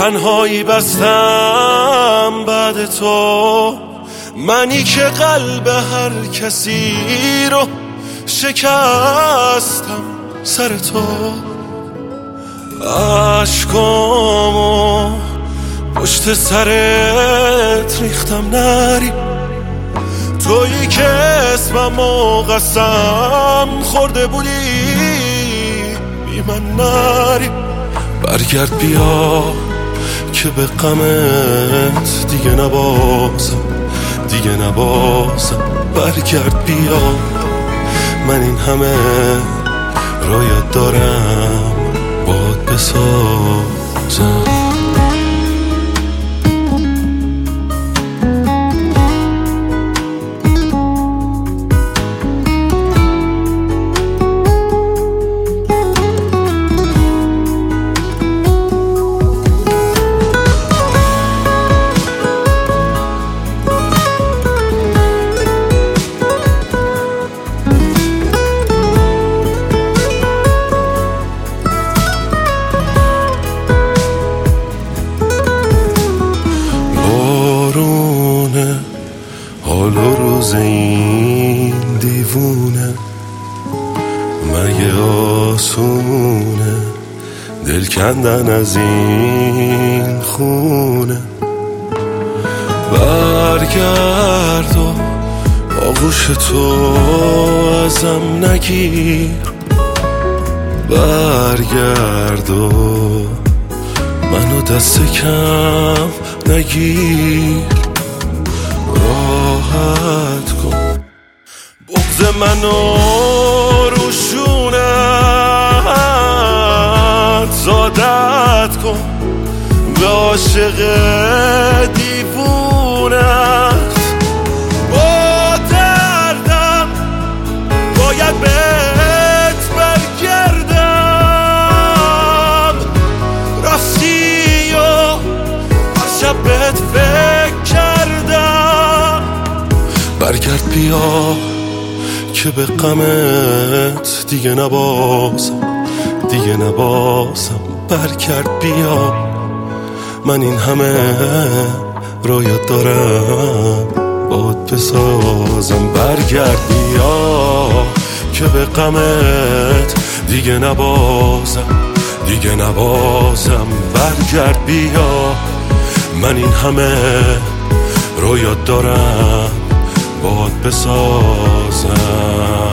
تنهایی بستم بعد تو، منی که قلب هر کسی رو شکستم سر تو. عشقامو پشت سرت ریختم نری، تویی که اسممو قسم خورده بودی بی من نری. برگرد بیا که به غمت دیگه نبازم، دیگه نبازم. برگرد بیا، من این همه رویت دارم باهات بسازم. حال و روز این دیوونه مگه آسونه، دل کندن از این خونه. برگرد و آغوش تو ازم نگیر، برگرد و منو دست کم نگیر. راحت کن بغض منو روشونت، زادت کن به عاشق دیوونت. با دردم باید بهت برگردم، راستی و هر شب بهت فکر کردم. برگرد بیا که به غمت دیگه نبازم، دیگه نبازم. برگرد بیا، من این همه رویت دارم باهات بسازم. برگرد بیا که به غمت دیگه نبازم، دیگه نبازم. برگرد بیا، من این همه رویت دارم باهات بسازم.